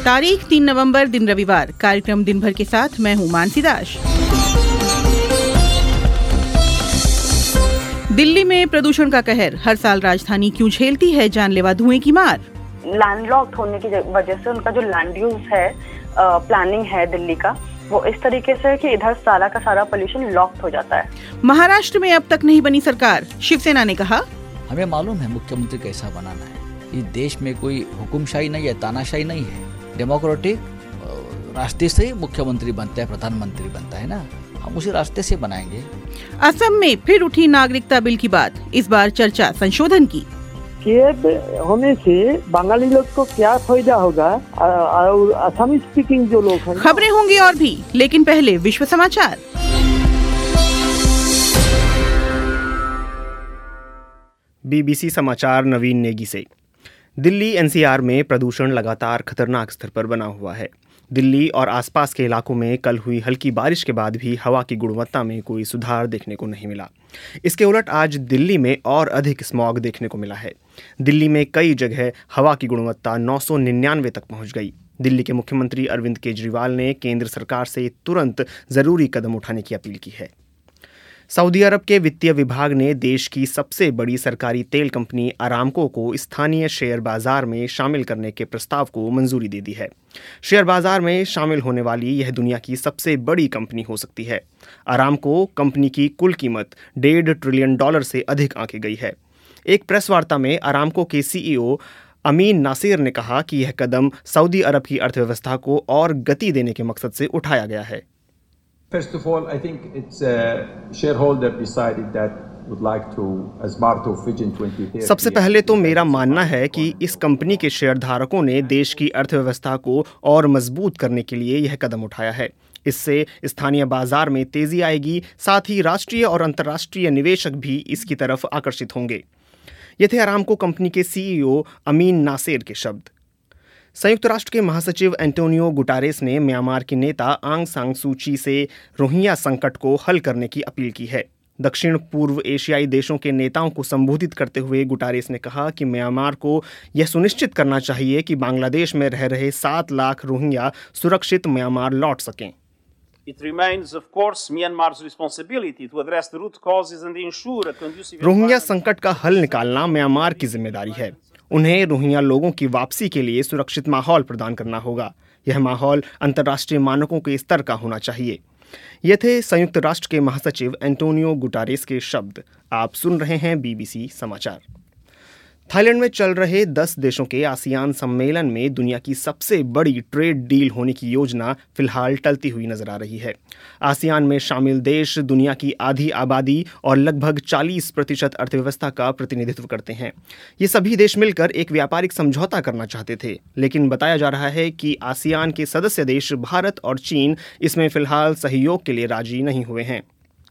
तारीख 3 नवंबर दिन रविवार। कार्यक्रम दिन भर के साथ मैं हूं मानसी दास। दिल्ली में प्रदूषण का कहर, हर साल राजधानी क्यों झेलती है जानलेवा धुएं की मार। लैंडलॉक्ड होने की वजह से उनका जो लैंड यूज है, प्लानिंग है दिल्ली का, वो इस तरीके से कि इधर सारा का सारा पोल्यूशन लॉक्ड हो जाता है। महाराष्ट्र में अब तक नहीं बनी सरकार, शिवसेना ने कहा। हमें मालूम है मुख्यमंत्री कैसा बनाना है। इस देश में कोई हुकुमशाही नहीं है, तानाशाही नहीं है। डेमोक्रेटिक रास्ते से मुख्यमंत्री बनता है, प्रधानमंत्री बनता है ना, हम उसी रास्ते से बनाएंगे। असम में फिर उठी नागरिकता बिल की बात, इस बार चर्चा संशोधन की। केब होने से बंगाली लोग को क्या फायदा होगा और असमी स्पीकिंग जो लोग हैं। खबरें होंगी और भी, लेकिन पहले विश्व समाचार। बीबीसी समाचार नवीन नेगी से। दिल्ली एनसीआर में प्रदूषण लगातार खतरनाक स्तर पर बना हुआ है। दिल्ली और आसपास के इलाकों में कल हुई हल्की बारिश के बाद भी हवा की गुणवत्ता में कोई सुधार देखने को नहीं मिला। इसके उलट आज दिल्ली में और अधिक स्मॉग देखने को मिला है। दिल्ली में कई जगह हवा की गुणवत्ता 999 तक पहुंच गई। दिल्ली के मुख्यमंत्री अरविंद केजरीवाल ने केंद्र सरकार से तुरंत ज़रूरी कदम उठाने की अपील की है। सऊदी अरब के वित्तीय विभाग ने देश की सबसे बड़ी सरकारी तेल कंपनी अरामको को स्थानीय शेयर बाजार में शामिल करने के प्रस्ताव को मंजूरी दे दी है। शेयर बाजार में शामिल होने वाली यह दुनिया की सबसे बड़ी कंपनी हो सकती है। अरामको कंपनी की कुल कीमत $1.5 ट्रिलियन से अधिक आंकी गई है। एक प्रेस वार्ता में अरामको के सीईओ अमीन नासिर ने कहा कि यह कदम सऊदी अरब की अर्थव्यवस्था को और गति देने के मकसद से उठाया गया है। First of all, I think it's a shareholder decided that would like to, as part of Vision 2030. सबसे पहले तो मेरा मानना है कि इस कंपनी के शेयरधारकों ने देश की अर्थव्यवस्था को और मजबूत करने के लिए यह कदम उठाया है। इससे स्थानीय बाजार में तेजी आएगी, साथ ही राष्ट्रीय और अंतर्राष्ट्रीय निवेशक भी इसकी तरफ आकर्षित होंगे। ये थे अरामको कंपनी के सीईओ अमीन नासिर के शब्द। संयुक्त राष्ट्र के महासचिव एंटोनियो गुटारेस ने म्यांमार की नेता आंग सान सू की से रोहिंग्या संकट को हल करने की अपील की है। दक्षिण पूर्व एशियाई देशों के नेताओं को संबोधित करते हुए गुटारेस ने कहा कि म्यांमार को यह सुनिश्चित करना चाहिए कि बांग्लादेश में रह रहे 7 लाख रोहिंग्या सुरक्षित म्यांमार लौट सकें। रोहिंग्या संकट का हल निकालना म्यांमार की जिम्मेदारी है। उन्हें रोहिंग्या लोगों की वापसी के लिए सुरक्षित माहौल प्रदान करना होगा। यह माहौल अंतर्राष्ट्रीय मानकों के स्तर का होना चाहिए। ये थे संयुक्त राष्ट्र के महासचिव एंटोनियो गुटारेस के शब्द। आप सुन रहे हैं बीबीसी समाचार। थाईलैंड में चल रहे 10 देशों के आसियान सम्मेलन में दुनिया की सबसे बड़ी ट्रेड डील होने की योजना फिलहाल टलती हुई नजर आ रही है। आसियान में शामिल देश दुनिया की आधी आबादी और लगभग 40% अर्थव्यवस्था का प्रतिनिधित्व करते हैं। ये सभी देश मिलकर एक व्यापारिक समझौता करना चाहते थे, लेकिन बताया जा रहा है कि आसियान के सदस्य देश भारत और चीन इसमें फिलहाल सहयोग के लिए राजी नहीं हुए हैं।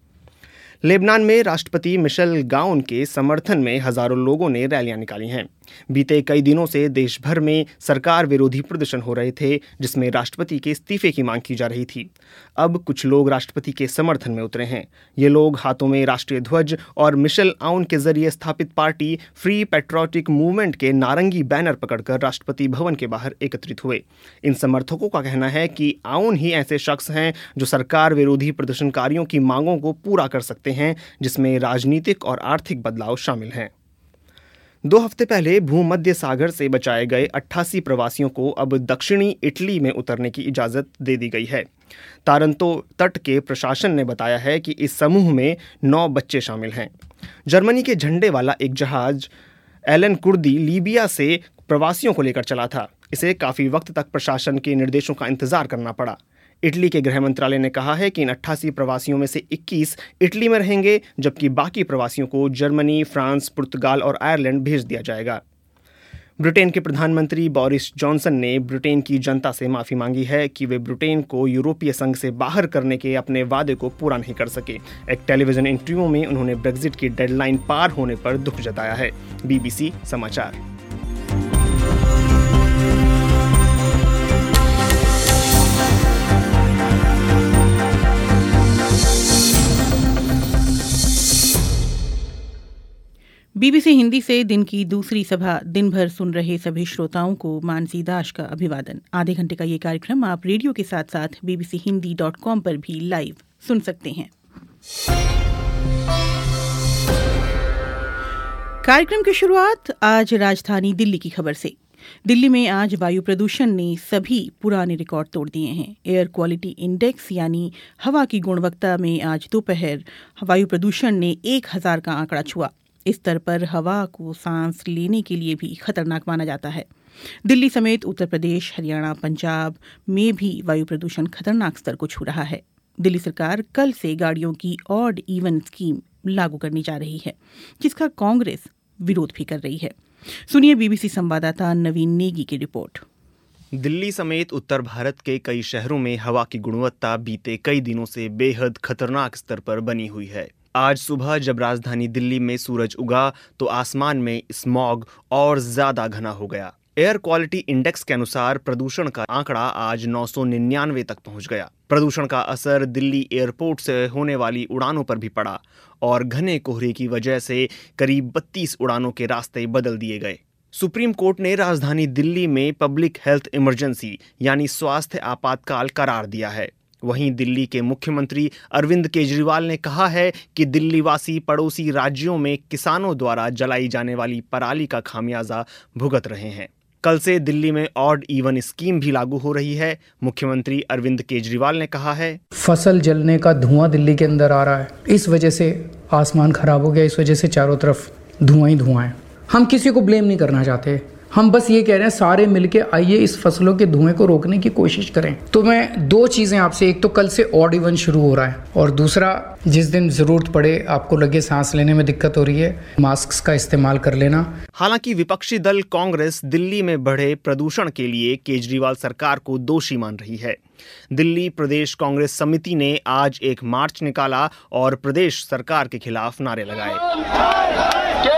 लेबनान में राष्ट्रपति मिशेल गाउन के समर्थन में हजारों लोगों ने रैलियां निकाली हैं। बीते कई दिनों से देश भर में सरकार विरोधी प्रदर्शन हो रहे थे, जिसमें राष्ट्रपति के इस्तीफे की मांग की जा रही थी। अब कुछ लोग राष्ट्रपति के समर्थन में उतरे हैं। ये लोग हाथों में राष्ट्रीय ध्वज और मिशेल आउन के जरिए स्थापित पार्टी फ्री पैट्रियोटिक मूवमेंट के नारंगी बैनर पकड़कर राष्ट्रपति भवन के बाहर एकत्रित हुए। इन समर्थकों का कहना है कि आउन ही ऐसे शख्स हैं जो सरकार विरोधी प्रदर्शनकारियों की मांगों को पूरा कर सकते हैं, जिसमें राजनीतिक और आर्थिक बदलाव शामिल हैं। 2 हफ्ते पहले भूमध्य सागर से बचाए गए 88 प्रवासियों को अब दक्षिणी इटली में उतरने की इजाज़त दे दी गई है। तारंतो तट के प्रशासन ने बताया है कि इस समूह में 9 बच्चे शामिल हैं। जर्मनी के झंडे वाला एक जहाज एलन कुर्दी लीबिया से प्रवासियों को लेकर चला था। इसे काफ़ी वक्त तक प्रशासन के निर्देशों का इंतजार करना पड़ा। इटली के गृह मंत्रालय ने कहा है कि इन 88 प्रवासियों में से 21 इटली में रहेंगे, जबकि बाकी प्रवासियों को जर्मनी, फ्रांस, पुर्तगाल और आयरलैंड भेज दिया जाएगा। ब्रिटेन के प्रधानमंत्री बोरिस जॉनसन ने ब्रिटेन की जनता से माफ़ी मांगी है कि वे ब्रिटेन को यूरोपीय संघ से बाहर करने के अपने वादे को पूरा नहीं कर सके। एक टेलीविजन इंटरव्यू में उन्होंने ब्रेक्जिट की डेडलाइन पार होने पर दुख जताया है। बीबीसी समाचार। बीबीसी हिंदी से दिन की दूसरी सभा दिन भर सुन रहे सभी श्रोताओं को मानसी दास का अभिवादन। आधे घंटे का ये कार्यक्रम आप रेडियो के साथ साथ bbchindi.com पर भी लाइव सुन सकते हैं। कार्यक्रम की शुरुआत आज राजधानी दिल्ली की खबर से। दिल्ली में आज वायु प्रदूषण ने सभी पुराने रिकॉर्ड तोड़ दिए हैं। एयर क्वालिटी इंडेक्स यानी हवा की गुणवत्ता में आज दोपहर वायु प्रदूषण ने 1000 का आंकड़ा छुआ। इस स्तर पर हवा को सांस लेने के लिए भी खतरनाक माना जाता है। दिल्ली समेत उत्तर प्रदेश, हरियाणा, पंजाब में भी वायु प्रदूषण खतरनाक स्तर को छू रहा है। दिल्ली सरकार कल से गाड़ियों की ऑड इवन स्कीम लागू करने जा रही है, जिसका कांग्रेस विरोध भी कर रही है। सुनिए बीबीसी संवाददाता नवीन नेगी की रिपोर्ट। दिल्ली समेत उत्तर भारत के कई शहरों में हवा की गुणवत्ता बीते कई दिनों से बेहद खतरनाक स्तर पर बनी हुई है। आज सुबह जब राजधानी दिल्ली में सूरज उगा तो आसमान में स्मॉग और ज्यादा घना हो गया। एयर क्वालिटी इंडेक्स के अनुसार प्रदूषण का आंकड़ा आज 999 तक पहुंच गया। प्रदूषण का असर दिल्ली एयरपोर्ट से होने वाली उड़ानों पर भी पड़ा और घने कोहरे की वजह से करीब 32 उड़ानों के रास्ते बदल दिए गए। सुप्रीम कोर्ट ने राजधानी दिल्ली में पब्लिक हेल्थ इमरजेंसी यानी स्वास्थ्य आपातकाल करार दिया है। वहीं दिल्ली के मुख्यमंत्री अरविंद केजरीवाल ने कहा है कि दिल्ली वासी पड़ोसी राज्यों में किसानों द्वारा जलाई जाने वाली पराली का खामियाजा भुगत रहे हैं। कल से दिल्ली में ऑड इवन स्कीम भी लागू हो रही है। मुख्यमंत्री अरविंद केजरीवाल ने कहा है, फसल जलने का धुआं दिल्ली के अंदर आ रहा है। इस वजह से आसमान खराब हो गया, इस वजह से चारों तरफ धुआं ही धुआं है। हम किसी को ब्लेम नहीं करना चाहते, हम बस ये कह रहे हैं सारे मिलके आइए इस फसलों के धुएं को रोकने की कोशिश करें। तो मैं दो चीजें आपसे, एक तो कल से ऑड इवन शुरू हो रहा है और दूसरा जिस दिन जरूरत पड़े, आपको लगे सांस लेने में दिक्कत हो रही है, मास्क का इस्तेमाल कर लेना। हालांकि विपक्षी दल कांग्रेस दिल्ली में बढ़े प्रदूषण के लिए केजरीवाल सरकार को दोषी मान रही है। दिल्ली प्रदेश कांग्रेस समिति ने आज एक मार्च निकाला और प्रदेश सरकार के खिलाफ नारे लगाए।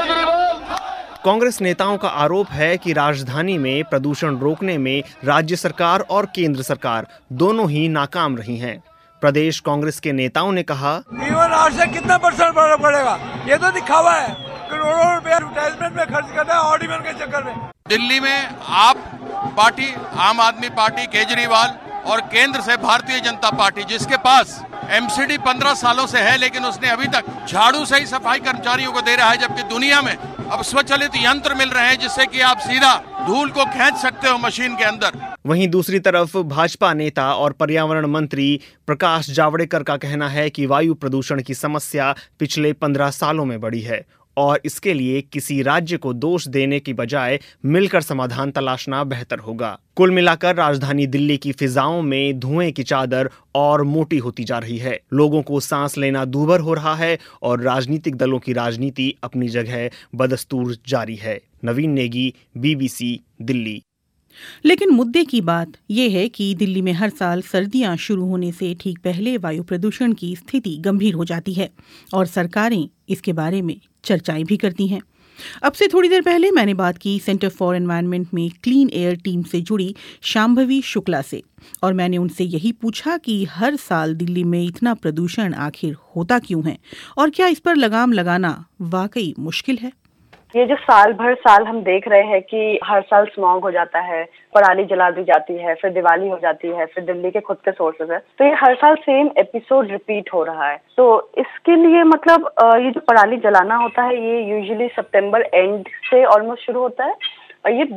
कांग्रेस नेताओं का आरोप है कि राजधानी में प्रदूषण रोकने में राज्य सरकार और केंद्र सरकार दोनों ही नाकाम रही हैं। प्रदेश कांग्रेस के नेताओं ने कहा, जीवन आवश्यक कितना परसेंट पड़ेगा, ये तो दिखावा है, करोड़ों रुपया एडवर्टाइजमेंट में खर्च करना है ऑड इवन के चक्कर में। दिल्ली में आप पार्टी, आम आदमी पार्टी, केजरीवाल और केंद्र से भारतीय जनता पार्टी, जिसके पास एमसीडी 15 सालों से है, लेकिन उसने अभी तक झाड़ू से ही सफाई कर्मचारियों को दे रहा है, जबकि दुनिया में अब स्वचालित यंत्र मिल रहे हैं जिससे कि आप सीधा धूल को खींच सकते हो मशीन के अंदर। वहीं दूसरी तरफ भाजपा नेता और पर्यावरण मंत्री प्रकाश जावड़ेकर का कहना है कि वायु प्रदूषण की समस्या पिछले 15 सालों में बढ़ी है और इसके लिए किसी राज्य को दोष देने की बजाय मिलकर समाधान तलाशना बेहतर होगा। कुल मिलाकर राजधानी दिल्ली की फिजाओं में धुएं की चादर और मोटी होती जा रही है। लोगों को सांस लेना दूभर हो रहा है और राजनीतिक दलों की राजनीति अपनी जगह बदस्तूर जारी है। नवीन नेगी, बीबीसी दिल्ली। लेकिन मुद्दे की बात यह है कि दिल्ली में हर साल सर्दियां शुरू होने से ठीक पहले वायु प्रदूषण की स्थिति गंभीर हो जाती है और सरकारें इसके बारे में चर्चाएं भी करती हैं। अब से थोड़ी देर पहले मैंने बात की सेंटर फॉर एनवायरनमेंट में क्लीन एयर टीम से जुड़ी शांभवी शुक्ला से और मैंने उनसे यही पूछा कि हर साल दिल्ली में इतना प्रदूषण आखिर होता क्यों है और क्या इस पर लगाम लगाना वाकई मुश्किल है। ये जो साल भर साल हम देख रहे हैं कि हर साल स्मॉग हो जाता है, पराली जला दी जाती है, फिर दिवाली हो जाती है, फिर दिल्ली के खुद के सोर्सेज है, तो ये हर साल सेम एपिसोड रिपीट हो रहा है। तो इसके लिए मतलब ये जो पराली जलाना होता है ये यूजुअली सितंबर एंड से ऑलमोस्ट शुरू होता है और ये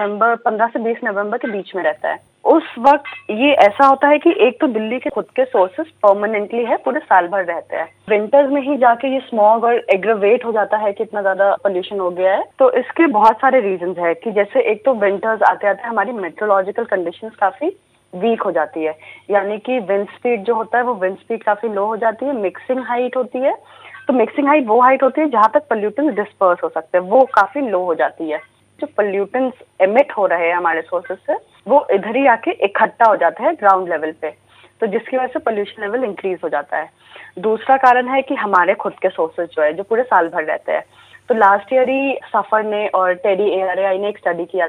15 से 20 नवंबर के बीच में रहता है। उस वक्त ये ऐसा होता है कि एक तो दिल्ली के खुद के सोर्सेस परमानेंटली है, पूरे साल भर रहते हैं। विंटर्स में ही जाके ये स्मॉग और एग्रेवेट हो जाता है कि इतना ज्यादा पोल्यूशन हो गया है। तो इसके बहुत सारे रीजंस है कि जैसे एक तो विंटर्स आते आते हमारी मेट्रोलॉजिकल कंडीशंस काफी वीक हो जाती है, यानी कि विंड स्पीड जो होता है वो विंड स्पीड काफी लो हो जाती है। मिक्सिंग हाइट होती है, तो मिक्सिंग हाइट वो हाइट होती है जहां तक पोल्यूटेंट्स डिस्पर्स हो सकते हैं, वो काफी लो हो जाती है। जो पोल्यूटेंट्स एमिट हो रहे हैं हमारे सोर्सेज से वो इधर ही आके इकट्ठा हो जाता है ग्राउंड लेवल पे, तो जिसकी वजह से पोल्यूशन लेवल इंक्रीज हो जाता है। दूसरा कारण है कि हमारे खुद के सोर्सेज जो है जो पूरे साल भर रहते हैं। तो लास्ट ईयर ही सफर ने और टेडी ARAI ने एक स्टडी किया था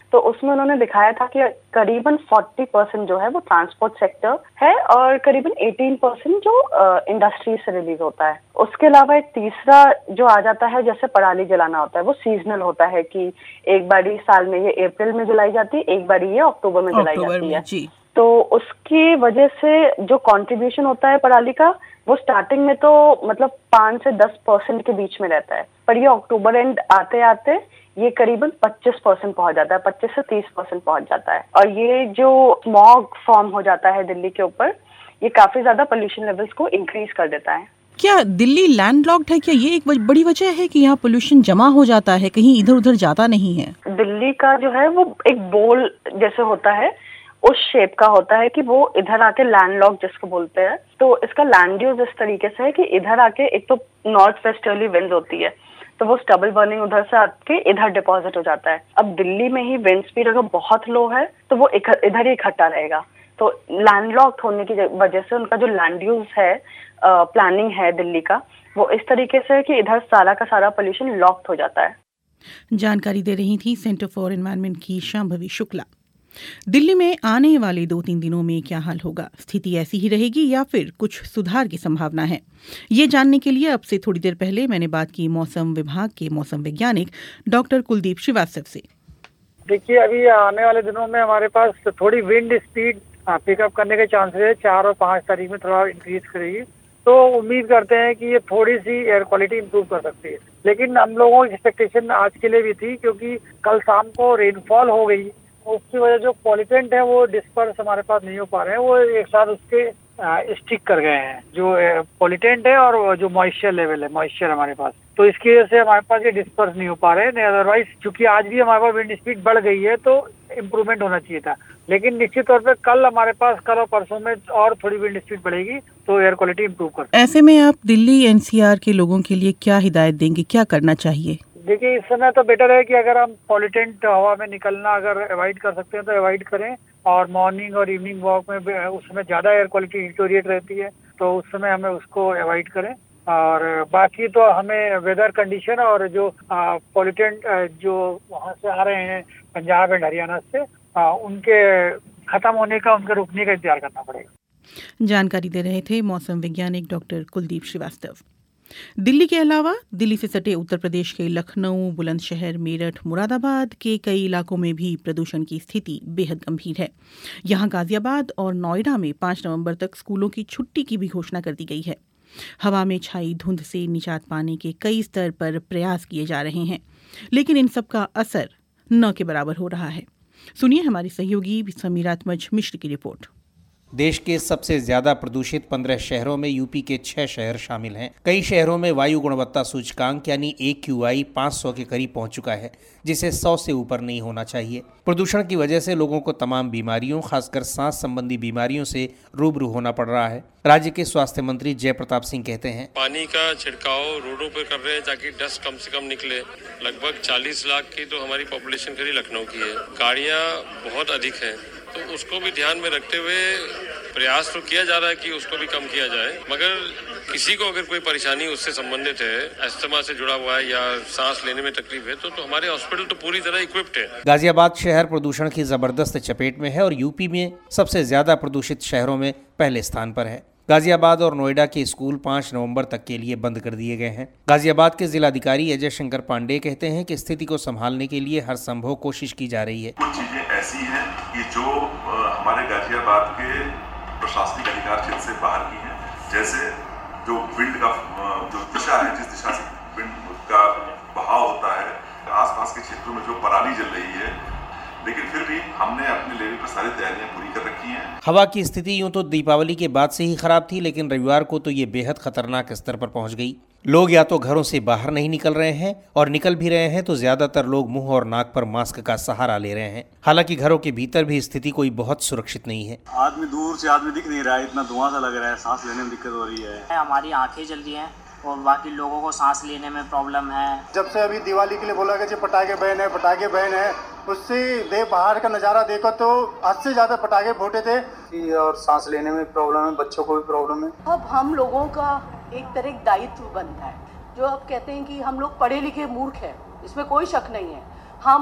तो उसमें उन्होंने दिखाया था कि करीबन 40% जो है वो ट्रांसपोर्ट सेक्टर है और करीबन 18% जो इंडस्ट्री से रिलीज होता है। उसके अलावा एक तीसरा जो आ जाता है, जैसे पराली जलाना होता है, वो सीजनल होता है कि एक बारी साल में ये अप्रैल में जलाई जाती है, एक बारी ये अक्टूबर में जलाई जाती है। जी। तो उसकी वजह से जो कंट्रीब्यूशन होता है पराली का, वो स्टार्टिंग में तो मतलब 5 से 10% के बीच में रहता है, पर ये अक्टूबर एंड आते आते ये करीबन 25% पहुंच जाता है, 25 से 30% पहुंच जाता है। और ये जो स्मॉग फॉर्म हो जाता है दिल्ली के ऊपर, ये काफी ज्यादा पोल्यूशन लेवल्स को इंक्रीज कर देता है। क्या दिल्ली लैंडलॉक्ड है? क्या ये एक बड़ी वजह है कि यहाँ पोल्यूशन जमा हो जाता है, कहीं इधर उधर जाता नहीं है? दिल्ली का जो है वो एक बोल जैसे होता है, उस शेप का होता है कि वो इधर आके लैंडलॉक जिसको बोलते हैं। तो इसका लैंड यूज इस तरीके से है कि इधर आके एक तो नॉर्थ वेस्टर्ली विंड होती है, तो वो स्टबल बर्निंग उधर से आके इधर डिपॉजिट हो जाता है। अब दिल्ली में ही विंड स्पीड अगर बहुत लो है तो वो इधर ही इकट्ठा रहेगा। तो लैंडलॉक्ड होने की वजह से उनका जो लैंड यूज है, प्लानिंग है दिल्ली का, वो इस तरीके से है कि इधर सारा का सारा पोल्यूशन लॉक्ड हो जाता है। जानकारी दे रही थी सेंटर फॉर एनवायरनमेंट की शांभवी शुक्ला। दिल्ली में आने वाले 2-3 दिनों में क्या हाल होगा? स्थिति ऐसी ही रहेगी या फिर कुछ सुधार की संभावना है? ये जानने के लिए अब से थोड़ी देर पहले मैंने बात की मौसम विभाग के मौसम वैज्ञानिक डॉक्टर कुलदीप श्रीवास्तव से। देखिए, अभी आने वाले दिनों में हमारे पास थोड़ी विंड स्पीड पिकअप करने के चांसेस है। 4 और 5 तारीख में थोड़ा इंक्रीज करेगी, तो उम्मीद करते हैं कि ये थोड़ी सी एयर क्वालिटी इंप्रूव कर सकती है। लेकिन हम लोगों की एक्सपेक्टेशन आज के लिए भी थी, क्योंकि कल शाम को रेनफॉल हो गई, उसकी वजह जो पॉल्यूटेंट है वो डिस्पर्स हमारे पास नहीं हो पा रहे हैं, वो एक साथ उसके स्टिक कर गए हैं, जो पॉल्यूटेंट है और जो मॉइस्चर लेवल है, मॉइस्चर हमारे पास, तो इसकी वजह से हमारे पास ये डिस्पर्स नहीं हो पा रहे हैं। अदरवाइज क्योंकि आज भी हमारे पास विंड स्पीड बढ़ गई है तो इम्प्रूवमेंट होना चाहिए था, लेकिन निश्चित तौर पे कल हमारे पास, कल और परसों में और थोड़ी विंड स्पीड बढ़ेगी तो एयर क्वालिटी इम्प्रूव कर। ऐसे में आप दिल्ली एनसीआर के लोगों के लिए क्या हिदायत देंगे, क्या करना चाहिए? देखिए, इस समय तो बेटर है कि अगर हम पॉल्यूटेंट हवा में निकलना अगर अवॉइड कर सकते हैं तो अवॉइड करें, और मॉर्निंग और इवनिंग वॉक में उस समय ज़्यादा एयर क्वालिटी डिटोरिएट रहती है, तो उस समय हमें उसको अवॉइड करें। और बाकी तो हमें वेदर कंडीशन और जो पॉल्यूटेंट जो वहाँ से आ रहे हैं पंजाब एंड हरियाणा से, उनके खत्म होने का, उनके रुकने का इंतजार करना पड़ेगा। जानकारी दे रहे थे मौसम वैज्ञानिक डॉक्टर कुलदीप श्रीवास्तव। दिल्ली के अलावा दिल्ली से सटे उत्तर प्रदेश के लखनऊ, बुलंदशहर, मेरठ, मुरादाबाद के कई इलाकों में भी प्रदूषण की स्थिति बेहद गंभीर है। यहाँ गाजियाबाद और नोएडा में 5 नवंबर तक स्कूलों की छुट्टी की भी घोषणा कर दी गई है। हवा में छाई धुंध से निजात पाने के कई स्तर पर प्रयास किए जा रहे हैं, लेकिन इन सब का असर न के बराबर हो रहा है। सुनिए हमारी सहयोगी समीरात्मज मिश्र की रिपोर्ट। देश के सबसे ज्यादा प्रदूषित 15 शहरों में यूपी के 6 शहर शामिल हैं। कई शहरों में वायु गुणवत्ता सूचकांक यानी AQI 500 के करीब पहुंच चुका है, जिसे 100 से ऊपर नहीं होना चाहिए। प्रदूषण की वजह से लोगों को तमाम बीमारियों, खासकर सांस संबंधी बीमारियों से रूबरू होना पड़ रहा है। राज्य के स्वास्थ्य मंत्री जय प्रताप सिंह कहते हैं, पानी का छिड़काव रोडों पर कर रहे हैं ताकि डस्ट कम से कम निकले। लगभग 40 लाख की तो हमारी पॉपुलेशन करीब लखनऊ की है। गाड़ियाँ बहुत अधिक है, तो उसको भी ध्यान में रखते हुए प्रयास तो किया जा रहा है कि उसको भी कम किया जाए। मगर किसी को अगर कोई परेशानी उससे संबंधित है, अस्थमा से जुड़ा हुआ है या सांस लेने में तकलीफ है, तो हमारे हॉस्पिटल तो पूरी तरह इक्विप्ड है। गाजियाबाद शहर प्रदूषण की जबरदस्त चपेट में है और यूपी में सबसे ज्यादा प्रदूषित शहरों में पहले स्थान पर है। गाजियाबाद और नोएडा के स्कूल 5 नवंबर तक के लिए बंद कर दिए गए हैं। गाजियाबाद के जिलाधिकारी अजय शंकर पांडे कहते हैं कि स्थिति को संभालने के लिए हर संभव कोशिश की जा रही है। कुछ चीजें ऐसी हैं कि जो हमारे गाजियाबाद के प्रशासनिक अधिकार क्षेत्र से बाहर की हैं, जैसे जो विंड का जो दिशा है, जिस दिशा से विंड का बहाव होता है, आसपास के क्षेत्रों में जो पराली जल रही है, लेकिन फिर भी हमने अपने लेवल पर सारी तैयारियां पूरी कर रखी हैं। हवा की स्थिति यूं तो दीपावली के बाद से ही खराब थी, लेकिन रविवार को तो ये बेहद खतरनाक स्तर पर पहुंच गई। लोग या तो घरों से बाहर नहीं निकल रहे हैं, और निकल भी रहे हैं तो ज्यादातर लोग मुंह और नाक पर मास्क का सहारा ले रहे हैं। हालांकि घरों के भीतर भी स्थिति कोई बहुत सुरक्षित नहीं है। आदमी दूर से आदमी दिख नहीं रहा है, इतना धुआं सा लग रहा है, सांस लेने में दिक्कत हो रही है। हमारी आंखें जल रही हैं और बाकी लोगों को सांस लेने में प्रॉब्लम है। जब से अभी दिवाली के लिए बोला गया पटाखे बैन है, उससे बाहर का नज़ारा देखो तो हद से ज़्यादा पटाखे फूटे थे, और सांस लेने में प्रॉब्लम है, बच्चों को भी प्रॉब्लम है। अब हम लोगों का एक तरह दायित्व बनता है, जो अब कहते हैं कि हम लोग पढ़े लिखे मूर्ख हैं, इसमें कोई शक नहीं है। हम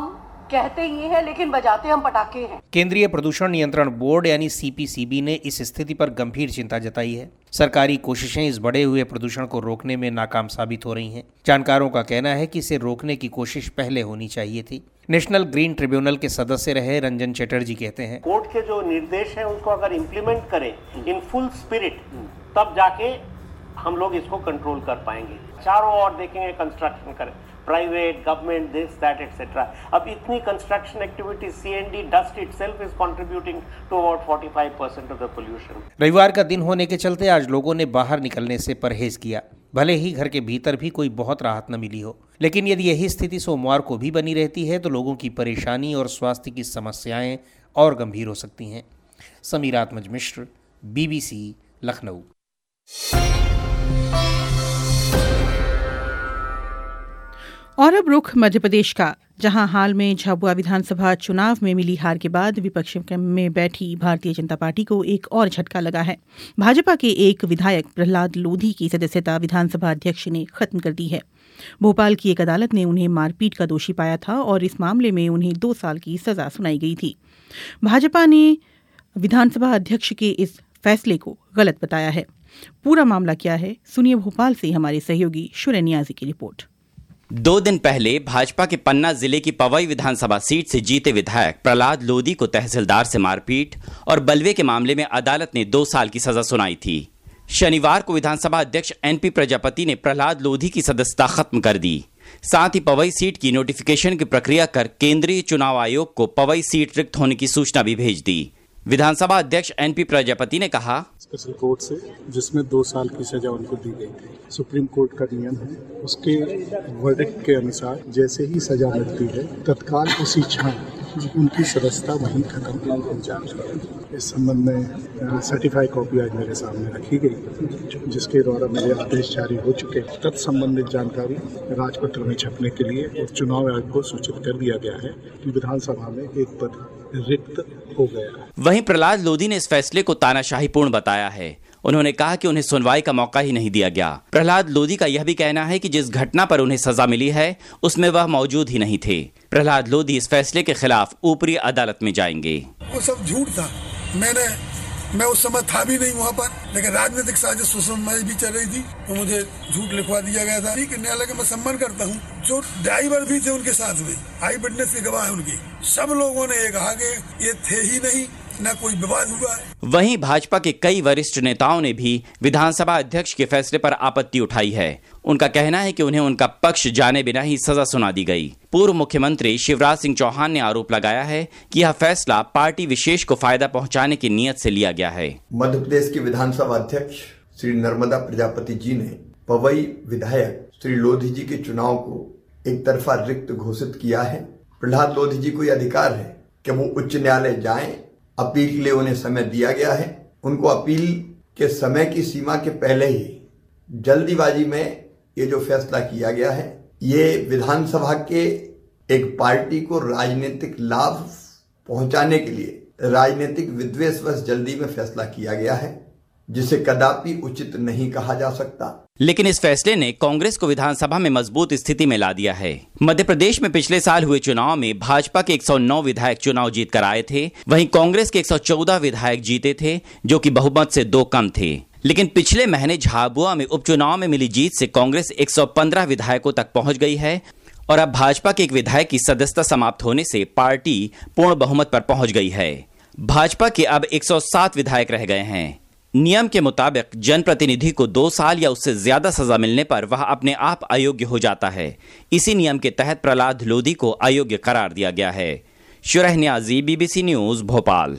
कहते ये है लेकिन बजाते हम पटाखे हैं। केंद्रीय प्रदूषण नियंत्रण बोर्ड यानी सीपीसीबी ने इस स्थिति पर गंभीर चिंता जताई है। सरकारी कोशिशें इस बढ़े हुए प्रदूषण को रोकने में नाकाम साबित हो रही हैं। जानकारों का कहना है कि इसे रोकने की कोशिश पहले होनी चाहिए थी। नेशनल ग्रीन ट्रिब्यूनल के सदस्य रहे रंजन चटर्जी कहते हैं, कोर्ट के जो निर्देश हैं उसको अगर इम्प्लीमेंट करें इन फुल स्पिरिट, तब जाके हम लोग इसको कंट्रोल कर पाएंगे। चारों ओर देखेंगे कंस्ट्रक्शन करें, private, government, this that etcetera. अब इतनी construction activity, CND dust itself is contributing to about 45% of the pollution. रविवार का दिन होने के चलते आज लोगों ने बाहर निकलने से परहेज किया। भले ही घर के भीतर भी कोई बहुत राहत न मिली हो, लेकिन यदि यही स्थिति सोमवार को भी बनी रहती है तो लोगों की परेशानी और स्वास्थ्य की समस्याएं और गंभीर हो सकती हैं। समीर आत्मज मिश्र, BBC, लखनऊ। और अब रुख मध्य प्रदेश का, जहां हाल में झाबुआ विधानसभा चुनाव में मिली हार के बाद विपक्ष में बैठी भारतीय जनता पार्टी को एक और झटका लगा है। भाजपा के एक विधायक प्रहलाद लोधी की सदस्यता विधानसभा अध्यक्ष ने खत्म कर दी है। भोपाल की एक अदालत ने उन्हें मारपीट का दोषी पाया था और इस मामले में उन्हें 2 साल की सजा सुनाई गई थी। भाजपा ने विधानसभा अध्यक्ष के इस फैसले को गलत बताया है। पूरा मामला क्या है, सुनिए भोपाल से हमारे सहयोगी शुरे नियाजी की रिपोर्ट। 2 दिन पहले भाजपा के पन्ना जिले की पवई विधानसभा सीट से जीते विधायक प्रहलाद लोधी को तहसीलदार से मारपीट और बलवे के मामले में अदालत ने 2 साल की सजा सुनाई थी। शनिवार को विधानसभा अध्यक्ष NP प्रजापति ने प्रहलाद लोधी की सदस्यता खत्म कर दी। साथ ही पवई सीट की नोटिफिकेशन की प्रक्रिया कर केंद्रीय चुनाव आयोग को पवई सीट रिक्त होने की सूचना भी भेज दी। विधानसभा अध्यक्ष NP प्रजापति ने कहा, स्पेशल कोर्ट से जिसमें 2 साल की सजा उनको दी गई थी। सुप्रीम कोर्ट का नियम है, उसके वर्डिक्ट के अनुसार जैसे ही सजा मिलती है तत्काल उसी क्षण उनकी सदस्यता वहीं खत्म हो जाती है। इस संबंध में सर्टिफाइड कॉपी आज मेरे सामने रखी गई, जिसके द्वारा मेरे आदेश जारी हो चुके। तत्संबंधित जानकारी राजपत्र में छपने के लिए और चुनाव आयोग को सूचित कर दिया गया है कि विधानसभा में एक पद रिक्त हो गया है। वहीं प्रहलाद लोधी ने इस फैसले को तानाशाहीपूर्ण बताया है। उन्होंने कहा कि उन्हें सुनवाई का मौका ही नहीं दिया गया। प्रहलाद लोधी का यह भी कहना है कि जिस घटना पर उन्हें सजा मिली है उसमें वह मौजूद ही नहीं थे। प्रहलाद लोधी इस फैसले के खिलाफ ऊपरी अदालत में जाएंगे। वो सब झूठ था। मैं उस समय था भी नहीं वहाँ पर, लेकिन राजनीतिक साजिश उस समय भी चल रही थी तो मुझे झूठ लिखवा दिया गया था। ठीक है, न्यायालय का मैं सम्मान करता हूँ। जो ड्राइवर भी थे उनके साथ में, आई विटनेस के गवाह है उनकी, सब लोगों ने ये कहा कि ये थे ही नहीं, न कोई विवाद हुआ है। वहीं भाजपा के कई वरिष्ठ नेताओं ने भी विधानसभा अध्यक्ष के फैसले पर आपत्ति उठाई है। उनका कहना है कि उन्हें उनका पक्ष जाने बिना ही सजा सुना दी गई। पूर्व मुख्यमंत्री शिवराज सिंह चौहान ने आरोप लगाया है कि यह फैसला पार्टी विशेष को फायदा पहुंचाने की नीयत से लिया गया है। मध्य प्रदेश के विधानसभा अध्यक्ष श्री नर्मदा प्रजापति जी ने पवई विधायक श्री लोधी जी के चुनाव को एक तरफा रिक्त घोषित किया है। प्रहलाद लोधी जी को यह अधिकार है कि वो उच्च न्यायालय जाएं। अपील के लिए उन्हें समय दिया गया है। उनको अपील के समय की सीमा के पहले ही जल्दीबाजी में ये जो फैसला किया गया है, ये विधानसभा के एक पार्टी को राजनीतिक लाभ पहुंचाने के लिए राजनीतिक विद्वेषवश जल्दी में फैसला किया गया है, जिसे कदापि उचित नहीं कहा जा सकता। लेकिन इस फैसले ने कांग्रेस को विधानसभा में मजबूत स्थिति में ला दिया है। मध्य प्रदेश में पिछले साल हुए चुनाव में भाजपा के 109 विधायक चुनाव जीत कर आए थे, वहीं कांग्रेस के 114 विधायक जीते थे, जो कि बहुमत से 2 कम थे। लेकिन पिछले महीने झाबुआ में उपचुनाव में मिली जीत से कांग्रेस 115 विधायकों तक पहुंच गई है और अब भाजपा के एक विधायक की सदस्यता समाप्त होने से पार्टी पूर्ण बहुमत पर पहुंच गई है। भाजपा के अब 107 विधायक रह गए हैं। नियम के मुताबिक जनप्रतिनिधि को 2 साल या उससे ज्यादा सजा मिलने पर वह अपने आप अयोग्य हो जाता है। इसी नियम के तहत प्रहलाद लोधी को अयोग्य करार दिया गया है। Shuraih Niazi, BBC news, Bhopal.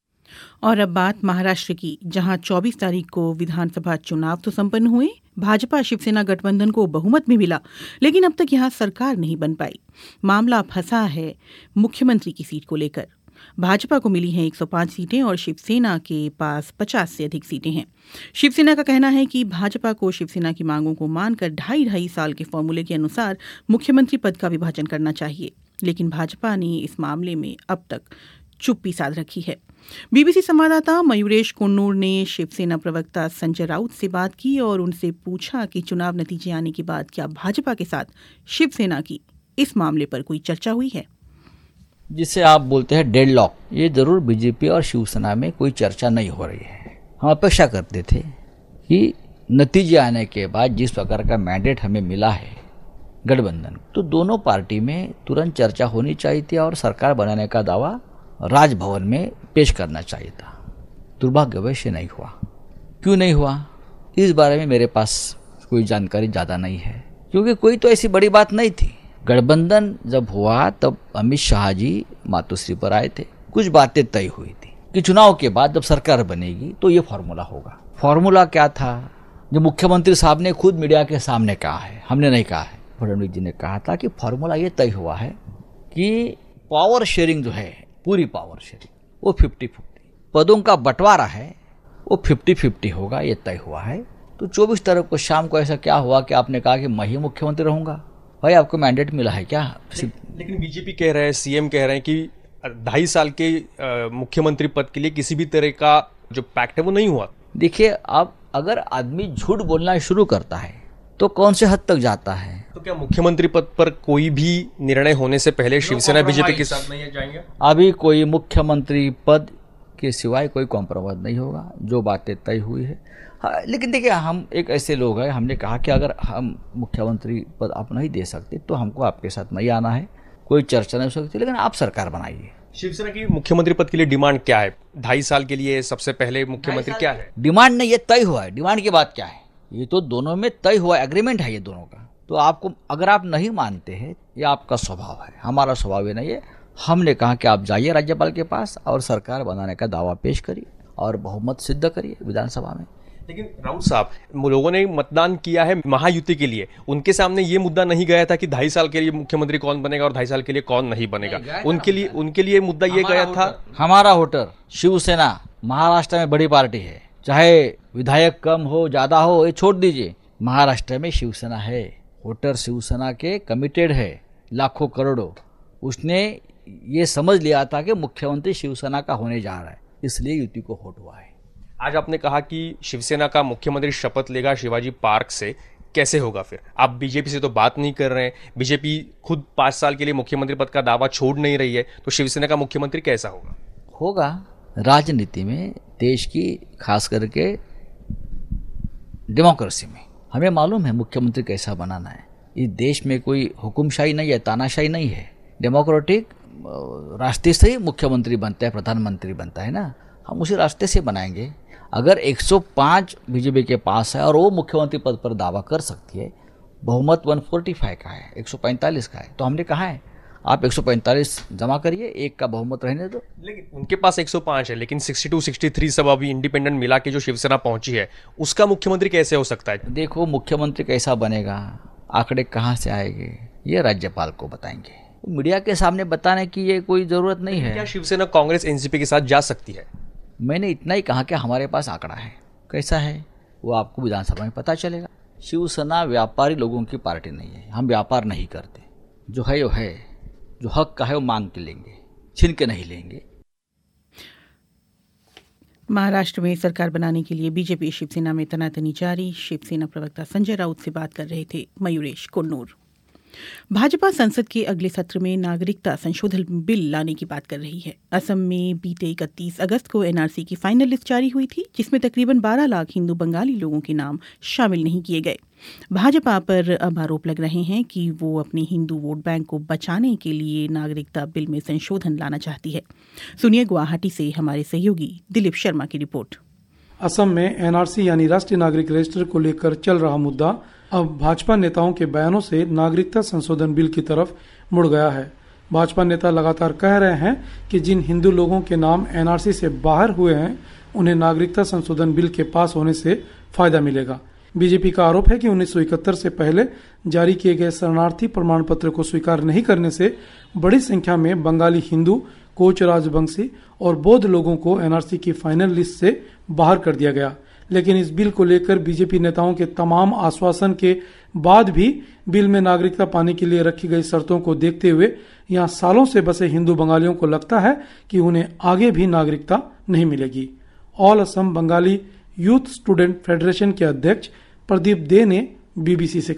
और अब बात महाराष्ट्र की, जहां 24 तारीख को विधानसभा चुनाव तो संपन्न हुए। भाजपा शिवसेना गठबंधन को बहुमत भी मिला, लेकिन अब तक यहां सरकार नहीं बन पाई। मामला फंसा है मुख्यमंत्री की सीट को लेकर। भाजपा को मिली हैं 105 सीटें और शिवसेना के पास 50 से अधिक सीटें हैं। शिवसेना का कहना है कि भाजपा को शिवसेना की मांगों को मानकर 2.5 साल के फॉर्मूले के अनुसार मुख्यमंत्री पद का विभाजन करना चाहिए, लेकिन भाजपा ने इस मामले में अब तक चुप्पी साध रखी है। BBC संवाददाता मयूरेश कुन्नूर ने शिवसेना प्रवक्ता संजय राउत से बात की और उनसे पूछा कि चुनाव नतीजे आने के बाद क्या भाजपा के साथ शिवसेना की इस मामले पर कोई चर्चा हुई है। जिसे आप बोलते हैं डेडलॉक, ये जरूर बीजेपी और शिवसेना में कोई चर्चा नहीं हो रही है। हम अपेक्षा करते थे कि नतीजे आने के बाद जिस प्रकार का मैंडेट हमें मिला है गठबंधन, तो दोनों पार्टी में तुरंत चर्चा होनी चाहिए थी और सरकार बनाने का दावा राजभवन में पेश करना चाहिए था। दुर्भाग्यवश नहीं हुआ। क्यों नहीं हुआ, इस बारे में मेरे पास कोई जानकारी ज़्यादा नहीं है, क्योंकि कोई तो ऐसी बड़ी बात नहीं थी। गठबंधन जब हुआ तब अमित शाह जी मातोश्री पर आए थे, कुछ बातें तय हुई थी कि चुनाव के बाद जब सरकार बनेगी तो ये फॉर्मूला होगा। फॉर्मूला क्या था, जो मुख्यमंत्री साहब ने खुद मीडिया के सामने कहा है, हमने नहीं कहा है, फडणवीस जी ने कहा था कि फॉर्मूला ये तय हुआ है कि पावर शेयरिंग जो है, पूरी पावर शेयरिंग वो 50-50, पदों का बंटवारा है वो 50-50 होगा, ये तय हुआ है। तो 24 तारीख को शाम को ऐसा क्या हुआ कि आपने कहा कि मैं ही मुख्यमंत्री रहूंगा? भाई आपको मैंडेट मिला है क्या? लेकिन बीजेपी कह रहे हैं, सीएम कह रहे हैं कि 2.5 साल के मुख्यमंत्री पद के लिए किसी भी तरह का जो पैक्ट है वो नहीं हुआ। देखिए, अब अगर आदमी झूठ बोलना शुरू करता है तो कौन से हद तक जाता है? तो क्या मुख्यमंत्री पद पर कोई भी निर्णय होने से पहले शिवसेना बीजेपी के साथ नहीं जाएंगे? अभी कोई मुख्यमंत्री पद के सिवाय कोई कॉम्प्रोमाइज नहीं होगा, जो बातें तय हुई है। हाँ, लेकिन देखिए, हम एक ऐसे लोग हैं, हमने कहा कि अगर हम मुख्यमंत्री पद आप नहीं दे सकते तो हमको आपके साथ नहीं आना है, कोई चर्चा नहीं हो सकती, लेकिन आप सरकार बनाइए। शिवसेना की मुख्यमंत्री पद के लिए डिमांड क्या है? 2.5 साल के लिए सबसे पहले मुख्यमंत्री क्या है? डिमांड नहीं, ये तय हुआ है। डिमांड की बात क्या है? ये तो दोनों में तय हुआ एग्रीमेंट है ये दोनों का। तो आपको, अगर आप नहीं मानते हैं, ये आपका स्वभाव है, हमारा स्वभाव ये नहीं है। हमने कहा कि आप जाइए राज्यपाल के पास और सरकार बनाने का दावा पेश करिए और बहुमत सिद्ध करिए विधानसभा में। लेकिन राउत साहब, लोगों ने मतदान किया है महायुति के लिए, उनके सामने ये मुद्दा नहीं गया था कि 2.5 साल के लिए मुख्यमंत्री कौन बनेगा और 2.5 साल के लिए कौन नहीं बनेगा। उनके लिए मुद्दा ये गया था, हमारा वोटर शिवसेना महाराष्ट्र में बड़ी पार्टी है, चाहे विधायक कम हो ज्यादा हो ये छोड़ दीजिए, महाराष्ट्र में शिवसेना है, वोटर शिवसेना के कमिटेड है, लाखों करोड़ों। उसने ये समझ लिया था कि मुख्यमंत्री शिवसेना का होने जा रहा है, इसलिए युति को वोट हुआ है। आज आपने कहा कि शिवसेना का मुख्यमंत्री शपथ लेगा शिवाजी पार्क से, कैसे होगा फिर? आप बीजेपी से तो बात नहीं कर रहे हैं, बीजेपी खुद 5 साल के लिए मुख्यमंत्री पद का दावा छोड़ नहीं रही है, तो शिवसेना का मुख्यमंत्री कैसा होगा? होगा राजनीति में, देश की खास करके डेमोक्रेसी में हमें मालूम है मुख्यमंत्री कैसा बनाना है। इस देश में कोई हुकुमशाही नहीं है, तानाशाही नहीं है, डेमोक्रेटिक रास्ते से ही मुख्यमंत्री बनता है, प्रधानमंत्री बनता है ना। हम उसी रास्ते से बनाएंगे। अगर 105 बीजेपी के पास है और वो मुख्यमंत्री पद पर दावा कर सकती है, बहुमत 145 का है, 145 का है, तो हमने कहा है आप 145 जमा करिए, एक का बहुमत रहने दो। लेकिन उनके पास 105 है, लेकिन 62, 63 सब अभी इंडिपेंडेंट मिला के जो शिवसेना पहुंची है, उसका मुख्यमंत्री कैसे हो सकता है? देखो, मुख्यमंत्री कैसा बनेगा, आंकड़े कहाँ से आएंगे, ये राज्यपाल को बताएंगे। मीडिया के सामने बताने की ये कोई जरूरत नहीं है। क्या शिवसेना कांग्रेस एनसीपी के साथ जा सकती है? मैंने इतना ही कहा कि हमारे पास आंकड़ा है, कैसा है वो आपको विधानसभा में पता चलेगा। शिवसेना व्यापारी लोगों की पार्टी नहीं है, हम व्यापार नहीं करते, जो है वो है, जो हक का है वो मांग के लेंगे, छीन के नहीं लेंगे। महाराष्ट्र में सरकार बनाने के लिए बीजेपी शिवसेना में तनातनी जारी। शिवसेना प्रवक्ता संजय राउत से बात कर रहे थे मयूरेश कुन्नूर। भाजपा संसद के अगले सत्र में नागरिकता संशोधन बिल लाने की बात कर रही है। असम में बीते 31 अगस्त को एनआरसी की फाइनल लिस्ट जारी हुई थी, जिसमें तकरीबन 12 लाख हिंदू बंगाली लोगों के नाम शामिल नहीं किए गए। भाजपा पर अब आरोप लग रहे हैं कि वो अपने हिंदू वोट बैंक को बचाने के लिए नागरिकता बिल में संशोधन लाना चाहती है। सुनिए गुवाहाटी से हमारे सहयोगी दिलीप शर्मा की रिपोर्ट। असम में एनआरसी यानी राष्ट्रीय नागरिक रजिस्टर को लेकर चल रहा मुद्दा अब भाजपा नेताओं के बयानों से नागरिकता संशोधन बिल की तरफ मुड़ गया है। भाजपा नेता लगातार कह रहे हैं कि जिन हिंदू लोगों के नाम एनआरसी से बाहर हुए हैं, उन्हें नागरिकता संशोधन बिल के पास होने से फायदा मिलेगा। बीजेपी का आरोप है कि 1971 से पहले जारी किए गए शरणार्थी प्रमाण पत्र को स्वीकार नहीं करने से बड़ी संख्या में बंगाली हिंदू, कोच राजवंशी और बौद्ध लोगों को एनआरसी की फाइनल लिस्ट से बाहर कर दिया गया। लेकिन इस बिल को लेकर बीजेपी नेताओं के तमाम आश्वासन के बाद भी बिल में नागरिकता पाने के लिए रखी गई शर्तों को देखते हुए यहाँ सालों से बसे हिंदू बंगालियों को लगता है कि उन्हें आगे भी नागरिकता नहीं मिलेगी। All Assam Bengali youth student federation के अध्यक्ष प्रदीप दे ने बीबीसी से कहा,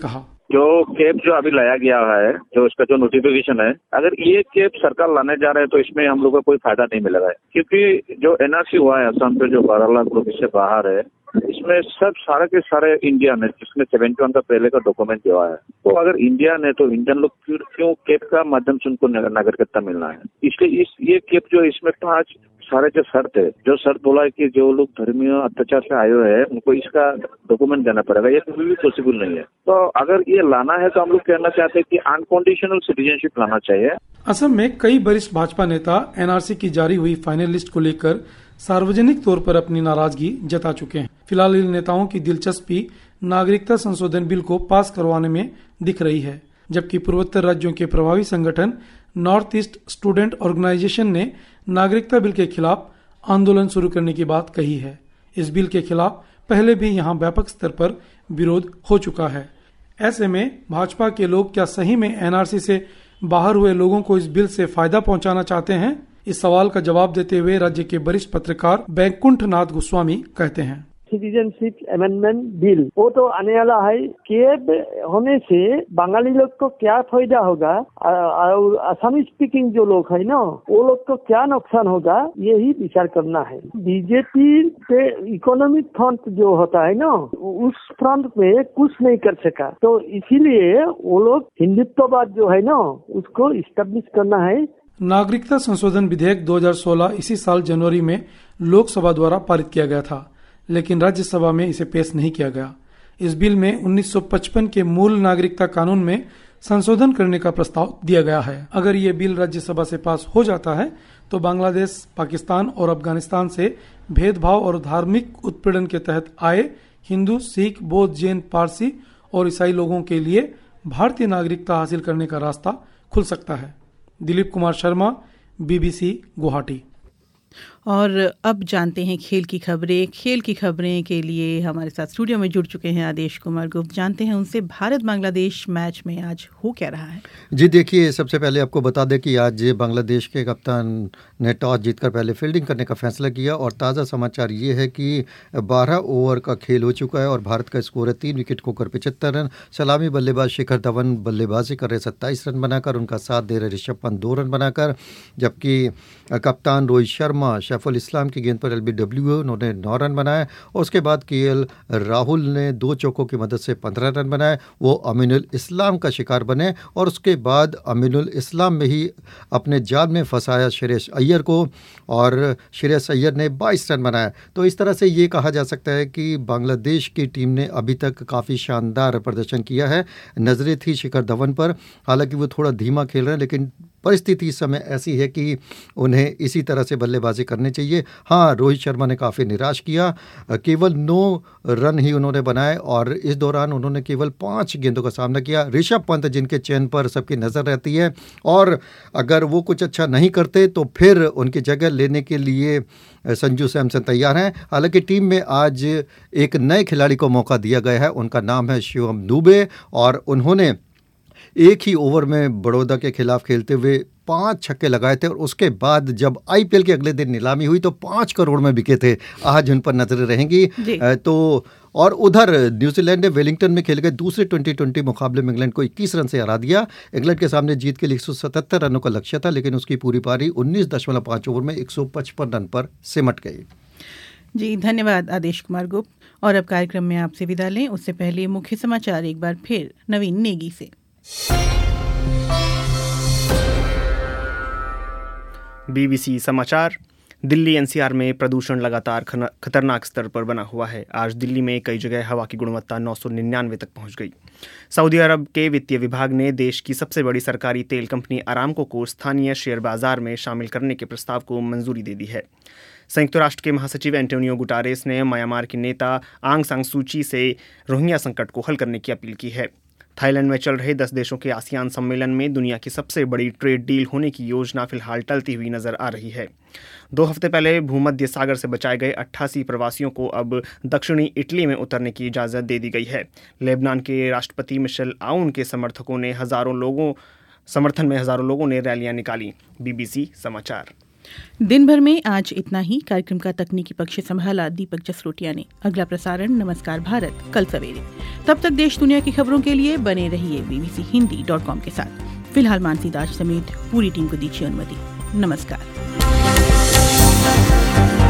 जो कैप जो अभी लाया गया है, जो इसका जो नोटिफिकेशन है, अगर ये कैप सरकार लाने जा रहे हैं तो इसमें हम लोग को कोई फायदा नहीं मिलेगा, क्योंकि जो एनआरसी हुआ है असम पे, जो 12 लाख लोग इससे बाहर है, इसमें सब सारे के सारे इंडियन है, जिसमें 71 का पहले का डॉक्यूमेंट दिया है। तो अगर इंडियन है तो इंडियन लोग क्यों कैप का माध्यम से उनको नागरिकता मिलना है? इसलिए ये कैप जो इसमें 5 सारे जो शर्त है, जो शर्त बोला है कि जो लोग धर्मीय अत्याचार से आए हुए हैं उनको इसका डॉक्यूमेंट देना पड़ेगा, ये कभी भी पॉसिबल नहीं है। तो अगर ये लाना है तो हम लोग कहना चाहते हैं कि अनकंडीशनल सिटीजनशिप लाना चाहिए। असम में कई वरिष्ठ भाजपा नेता एनआरसी की जारी हुई फाइनल लिस्ट को लेकर सार्वजनिक तौर पर अपनी नाराजगी जता चुके हैं। फिलहाल इन नेताओं की दिलचस्पी नागरिकता संशोधन बिल को पास करवाने में दिख रही है, जबकि पूर्वोत्तर राज्यों के प्रभावी संगठन नॉर्थ ईस्ट स्टूडेंट ऑर्गेनाइजेशन ने नागरिकता बिल के खिलाफ आंदोलन शुरू करने की बात कही है। इस बिल के खिलाफ पहले भी यहां व्यापक स्तर पर विरोध हो चुका है। ऐसे में भाजपा के लोग क्या सही में एनआरसी से बाहर हुए लोगों को इस बिल से फायदा पहुंचाना चाहते हैं? इस सवाल का जवाब देते हुए राज्य के वरिष्ठ पत्रकार बैकुंठ नाथ गोस्वामी कहते हैं, सिटीजनशिप अमेंडमेंट बिल वो तो आने वाला है। कैब होने से बंगाली लोग को क्या फायदा होगा और असमी स्पीकिंग जो लोग है ना वो लोग को क्या नुकसान होगा, यही विचार करना है। बीजेपी के इकोनॉमिक फ्रंट जो होता है ना उस फ्रंट में कुछ नहीं कर सका, तो इसीलिए वो लोग हिंदुत्ववाद जो है ना उसको इस्टेब्लिश करना है। नागरिकता संशोधन विधेयक 2016 इसी साल जनवरी में लोकसभा द्वारा पारित किया गया था, लेकिन राज्यसभा में इसे पेश नहीं किया गया। इस बिल में 1955 के मूल नागरिकता कानून में संशोधन करने का प्रस्ताव दिया गया है। अगर ये बिल राज्यसभा से पास हो जाता है तो बांग्लादेश, पाकिस्तान और अफगानिस्तान से भेदभाव और धार्मिक उत्पीड़न के तहत आए हिंदू, सिख, बौद्ध, जैन, पारसी और ईसाई लोगों के लिए भारतीय नागरिकता हासिल करने का रास्ता खुल सकता है। दिलीप कुमार शर्मा, BBC, गुवाहाटी। और अब जानते हैं खेल की खबरें। खेल की खबरें के लिए हमारे साथ स्टूडियो में जुड़ चुके हैं आदेश कुमार गुप्त। जानते हैं उनसे भारत बांग्लादेश मैच में आज हो क्या रहा है। जी देखिए, सबसे पहले आपको बता दें कि आज बांग्लादेश के कप्तान ने टॉस जीतकर पहले फील्डिंग करने का फैसला किया और ताज़ा समाचार ये है कि 12 ओवर का खेल हो चुका है और भारत का स्कोर है 3 विकेट खोकर 75 रन। सलामी बल्लेबाज शिखर धवन बल्लेबाजी कर रहे 27 रन बनाकर, उनका साथ दे रहे ऋषभ पंत 2 रन बनाकर, जबकि कप्तान रोहित शर्मा सैफुल इस्लाम की गेंद पर LBW उन्होंने 9 रन बनाए और उसके बाद KL राहुल ने 2 चौकों की मदद से 15 रन बनाए। वो अमीनुल इस्लाम का शिकार बने और उसके बाद अमीनुल इस्लाम में ही अपने जाल में फंसाया श्रेयस अय्यर को और श्रेयस अय्यर ने 22 रन बनाए। तो इस तरह से ये कहा जा सकता है कि बांग्लादेश की टीम ने अभी तक काफ़ी शानदार प्रदर्शन किया है। नज़रें थी शिखर धवन पर, हालांकि वो थोड़ा धीमा खेल रहे हैं, लेकिन परिस्थिति इस समय ऐसी है कि उन्हें इसी तरह से बल्लेबाजी करनी चाहिए। हाँ, रोहित शर्मा ने काफ़ी निराश किया, केवल 9 रन ही उन्होंने बनाए और इस दौरान उन्होंने केवल 5 गेंदों का सामना किया। ऋषभ पंत जिनके चयन पर सबकी नज़र रहती है और अगर वो कुछ अच्छा नहीं करते तो फिर उनकी जगह लेने के लिए संजू सैमसन तैयार हैं। हालांकि टीम में आज एक नए खिलाड़ी को मौका दिया गया है, उनका नाम है शिवम दुबे और उन्होंने एक ही ओवर में बड़ौदा के खिलाफ खेलते हुए 5 छक्के लगाए थे और उसके बाद जब IPL के अगले दिन नीलामी हुई तो 5 करोड़ में बिके थे। आज उन पर नजरें रहेंगी। तो और उधर न्यूजीलैंड ने वेलिंगटन में खेले गए दूसरे 2020 मुकाबले में इंग्लैंड को 21 रन से हरा दिया। इंग्लैंड के सामने जीत के लिए 177 रनों का लक्ष्य था, लेकिन उसकी पूरी पारी 19.5 ओवर में 155 रन पर सिमट गई। जी धन्यवाद आदेश कुमार गुप्त। और अब कार्यक्रम में आपसे विदा लें उससे पहले मुख्य समाचार एक बार फिर नवीन नेगी से। BBC समाचार। दिल्ली NCR में प्रदूषण लगातार खतरनाक स्तर पर बना हुआ है। आज दिल्ली में कई जगह हवा की गुणवत्ता 999 तक पहुंच गई। सऊदी अरब के वित्तीय विभाग ने देश की सबसे बड़ी सरकारी तेल कंपनी अरामको को स्थानीय शेयर बाजार में शामिल करने के प्रस्ताव को मंजूरी दे दी है। संयुक्त राष्ट्र के महासचिव एंटोनियो गुटारेस ने म्यांमार के नेता आंग सान सू की से रोहिंग्या संकट को हल करने की अपील की है। थाईलैंड में चल रहे 10 देशों के आसियान सम्मेलन में दुनिया की सबसे बड़ी ट्रेड डील होने की योजना फिलहाल टलती हुई नजर आ रही है। 2 हफ्ते पहले भूमध्य सागर से बचाए गए 88 प्रवासियों को अब दक्षिणी इटली में उतरने की इजाज़त दे दी गई है। लेबनान के राष्ट्रपति मिशेल आउन के समर्थन में हजारों लोगों ने रैलियां निकाली। BBC समाचार। दिन भर में आज इतना ही। कार्यक्रम का तकनीकी पक्ष संभाला दीपक जसरोटिया ने। अगला प्रसारण नमस्कार भारत कल सवेरे। तब तक देश दुनिया की खबरों के लिए बने रहिए bbchindi.com के साथ। फिलहाल मानसी दास समेत पूरी टीम को दीजिए अनुमति। नमस्कार।